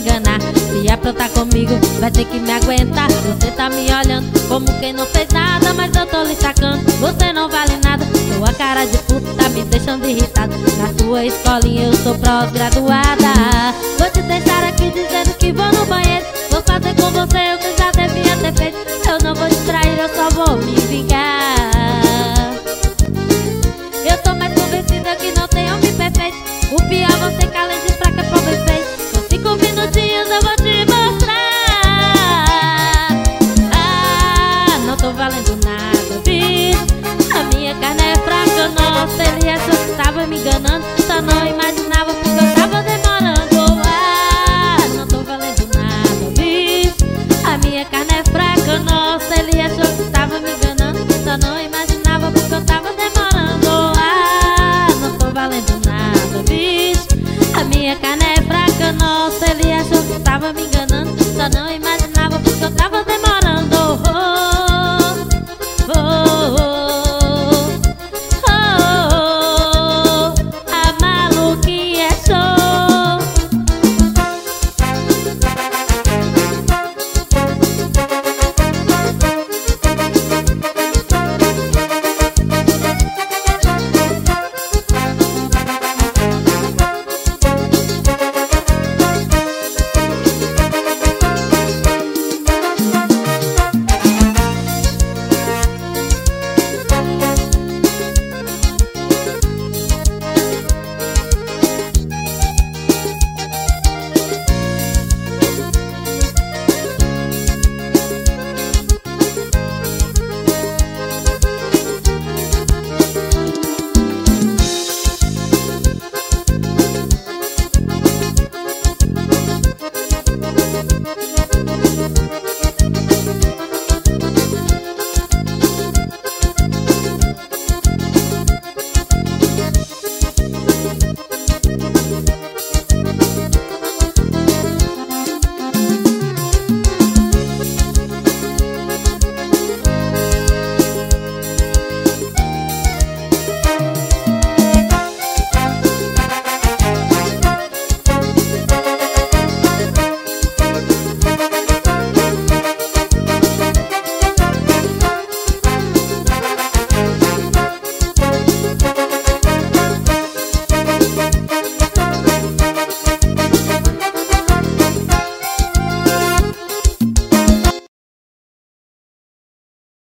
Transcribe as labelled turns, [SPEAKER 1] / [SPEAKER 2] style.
[SPEAKER 1] enganar. Se aprontar comigo, vai ter que me aguentar. Você tá me olhando como quem não fez nada, mas eu tô lhe sacando, você não vale nada. Sua cara de puta tá me deixando irritado. Na sua escolinha eu sou pós-graduada. Vou te deixar aqui dizendo que vou no banheiro. Vou fazer com você o que eu já devia ter feito. Eu não vou te trair, eu só vou me vingar. Eu tô mais convencida que não tem homem perfeito. O pior você que além de fraca é pobre feio. Com 5 minutinhos eu vou te mostrar. Ah, não tô valendo nada, viu? A minha carne é fraca, nossa. Ele achou que tava me enganando, só não imaginava porque eu tava demorando. Ah, não tô valendo nada, viu? A minha carne é fraca, nossa. Ele achou que tava me enganando, só não imaginava porque eu tava demorando. Ah, não tô valendo nada, bicho. A minha carne é fraca, nossa. Ele achou que tava me enganando.